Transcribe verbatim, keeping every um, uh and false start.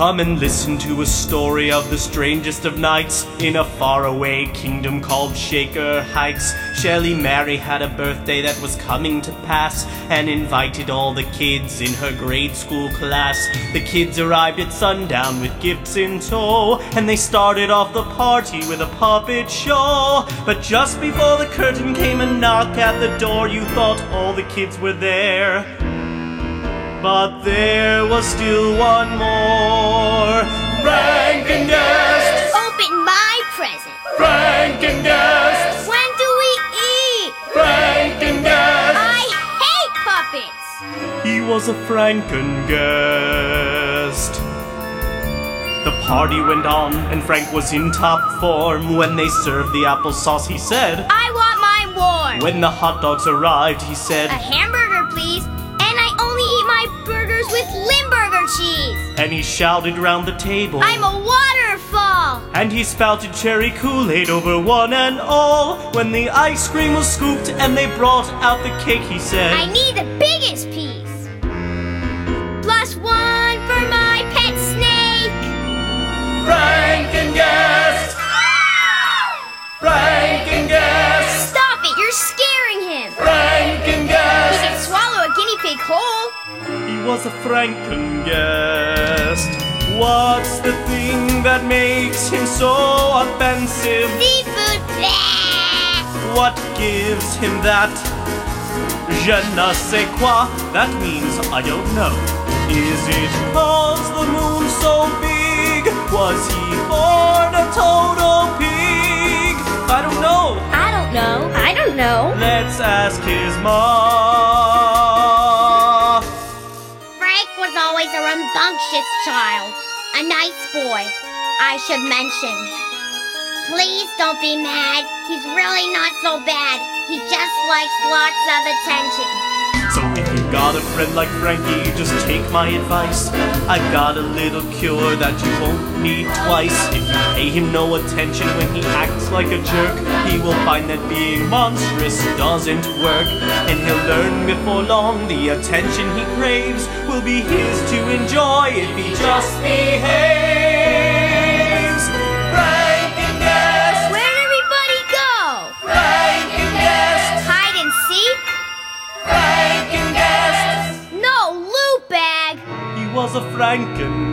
Come and listen to a story of the strangest of nights. In a faraway kingdom called Shaker Heights, Shelly Mary had a birthday that was coming to pass and invited all the kids in her grade school class. The kids arrived at sundown with gifts in tow, and they started off the party with a puppet show. But just before the curtain came a knock at the door, you thought all the kids were there. But there was still one more. Franken-Guest! Open my present. Franken-Guest! When do we eat? Franken-Guest! I hate puppets! He was a Franken-Guest. The party went on, and Frank was in top form. When they served the applesauce, he said, I want mine warm. When the hot dogs arrived, he said, A hamburger, please. And I only eat my burgers with Limburger cheese. And he shouted round the table, I'm a waterfall. And he spouted cherry Kool-Aid over one and all. When the ice cream was scooped and they brought out the cake, he said, I need the biggest piece. Plus one for my pet snake. Franken-Guest! Franken-Guest! Stop it, you're scaring him. Franken-Guest! He can swallow a guinea pig whole. He was a Franken-Guest. What's the thing that makes him so offensive? Seafood. Blah. What gives him that? Je ne sais quoi. That means I don't know. Is it cause the moon's so big? Was he born a total pig? I don't know. I don't know. I don't know. Let's ask his ma. Frank was always a rambunctious child. A nice boy, I should mention. Please don't be mad. He's really not so bad. He just likes lots of attention. So if you got a friend like Frankie, just take my advice. I've got a little cure that you won't need twice. If you pay him no attention when he acts like a jerk, he will find that being monstrous doesn't work. And he'll learn before long the attention he craves will be his to enjoy if he just behaves. Franken-Guest! Where'd everybody go? Franken-Guest! Hide and seek? Franken-Guest! No, loot bag. He was a Franken-Guest.